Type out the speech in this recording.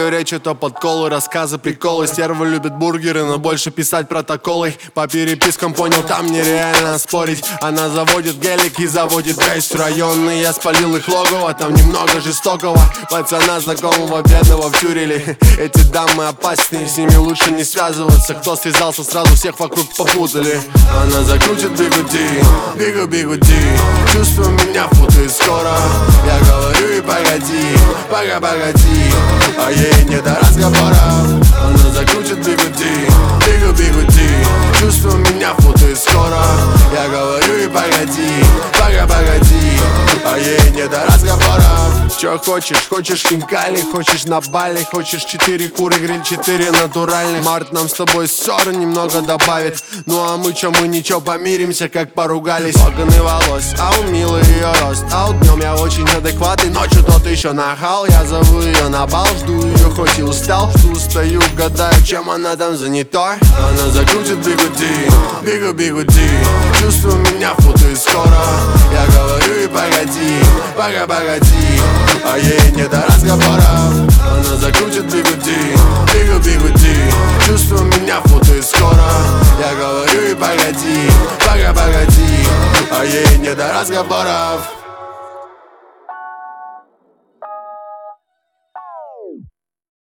Ее речь — это подколы, рассказы, приколы. Стерва любит бургеры, но больше писать протоколы. По перепискам понял, там нереально спорить. Она заводит гелик и заводит весь район. И я спалил их логово, там немного жестокого. Пацана знакомого бедного втюрили. Эти дамы опасные, с ними лучше не связываться. Кто связался, сразу всех вокруг попутали. Она закрутит бигуди, бигу-бигуди. Чувствую, меня путает скоро. Я говорю и погоди, погоди. А ей не до разговоров. Она закрутит бигуди, бигу-бигуди. Чувствую, меня путает скоро. Я говорю и погоди, погоди. А ей не до разговоров. Чё хочешь? Хочешь хинкали, хочешь на Бали. Хочешь 4 куры, гриль 4 натуральных. Март нам с тобой ссоры немного добавит. Ну а мы чё, мы ничего, помиримся, как поругались. Локоны волос, а у Милы ее рост. А у днем я очень адекватный, ночью тот еще нахал. Я зову ее на бал, жду ее хоть и устал. Жду, стою, гадаю, чем она там занята. Она закрутит бигуди, бигу-бигуди. Чувствую, меня путает скоро. Я говорю и погоди, погоди. А ей не до разговоров. Она закрутит бигуди, бигу-бигуди. Чувствую, меня путает скоро. Я говорю и погоди, погоди. А ей не до разговоров.